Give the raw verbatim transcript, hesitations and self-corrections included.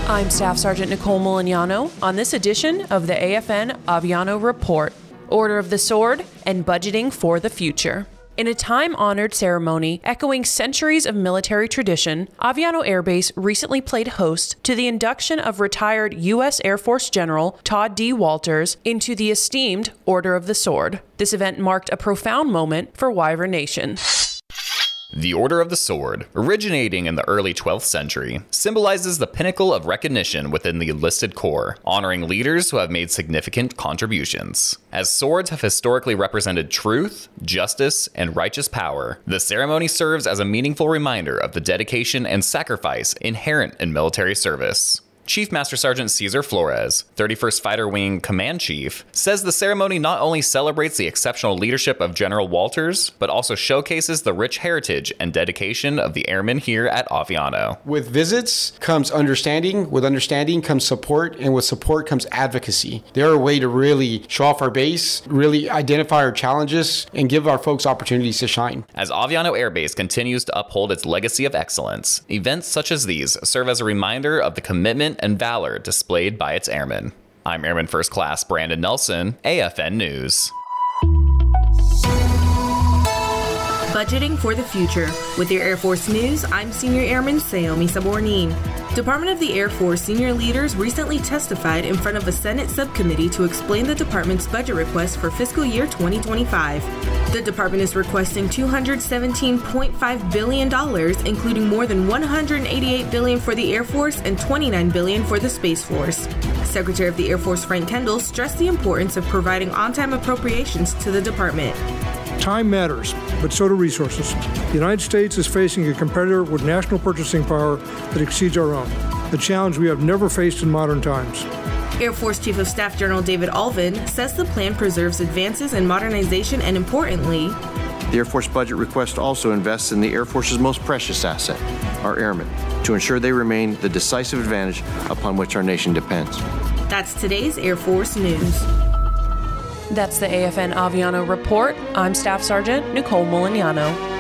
I'm Staff Sergeant Nicole Milignano on this edition of the A F N Aviano Report, Order of the Sword and Budgeting for the Future. In a time-honored ceremony echoing centuries of military tradition, Aviano Air Base recently played host to the induction of retired U S Air Force General Todd D. Walters into the esteemed Order of the Sword. This event marked a profound moment for Wyvern Nation. The Order of the Sword, originating in the early twelfth century, symbolizes the pinnacle of recognition within the enlisted corps, honoring leaders who have made significant contributions. As swords have historically represented truth, justice, and righteous power, the ceremony serves as a meaningful reminder of the dedication and sacrifice inherent in military service. Chief Master Sergeant Cesar Flores, thirty-first Fighter Wing Command Chief, says the ceremony not only celebrates the exceptional leadership of General Walters, but also showcases the rich heritage and dedication of the airmen here at Aviano. With visits comes understanding, with understanding comes support, and with support comes advocacy. They're a way to really show off our base, really identify our challenges, and give our folks opportunities to shine. As Aviano Air Base continues to uphold its legacy of excellence, events such as these serve as a reminder of the commitment and valor displayed by its airmen. I'm Airman First Class Brandon Nelson, A F N News. Budgeting for the Future. With your Air Force News, I'm Senior Airman Saomi Sabornin. Department of the Air Force senior leaders recently testified in front of a Senate subcommittee to explain the department's budget request for fiscal year twenty twenty-five. The department is requesting two hundred seventeen point five billion dollars, including more than one hundred eighty-eight billion dollars for the Air Force and twenty-nine billion dollars for the Space Force. Secretary of the Air Force Frank Kendall stressed the importance of providing on-time appropriations to the department. Time matters, but so do resources. The United States is facing a competitor with national purchasing power that exceeds our own, a challenge we have never faced in modern times. Air Force Chief of Staff General David Alvin says the plan preserves advances in modernization and, importantly, the Air Force budget request also invests in the Air Force's most precious asset, our airmen, to ensure they remain the decisive advantage upon which our nation depends. That's today's Air Force News. That's the A F N Aviano Report. I'm Staff Sergeant Nicole Milignano.